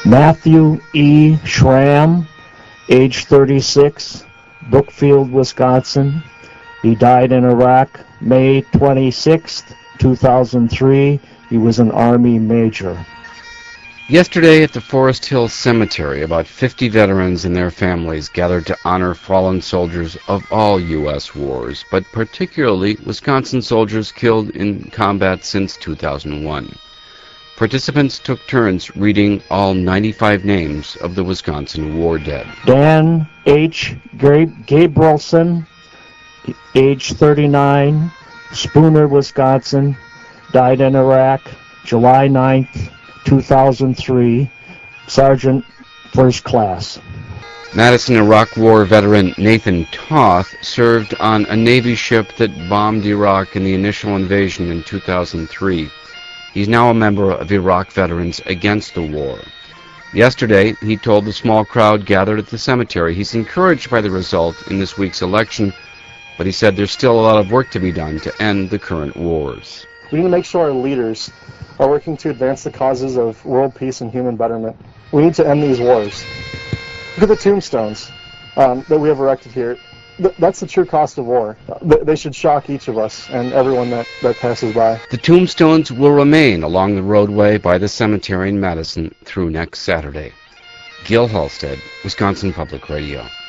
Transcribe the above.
Matthew E. Schramm, age 36, Brookfield, Wisconsin. He died in Iraq May 26, 2003. He was an Army major. Yesterday at the Forest Hill Cemetery, about 50 veterans and their families gathered to honor fallen soldiers of all U.S. wars, but particularly Wisconsin soldiers killed in combat since 2001. Participants took turns reading all 95 names of the Wisconsin war dead. Dan H. Gabrielson, age 39, Spooner, Wisconsin, died in Iraq July 9th, 2003, Sergeant First Class. Madison Iraq War veteran Nathan Toth served on a Navy ship that bombed Iraq in the initial invasion in 2003. He's now a member of Iraq Veterans Against the War. Yesterday, he told the small crowd gathered at the cemetery he's encouraged by the result in this week's election, but he said there's still a lot of work to be done to end the current wars. We need to make sure our leaders are working to advance the causes of world peace and human betterment. We need to end these wars. Look at the tombstones that we have erected here. That's the true cost of war. They should shock each of us and everyone that passes by. The tombstones will remain along the roadway by the cemetery in Madison through next Saturday. Gil Halstead, Wisconsin Public Radio.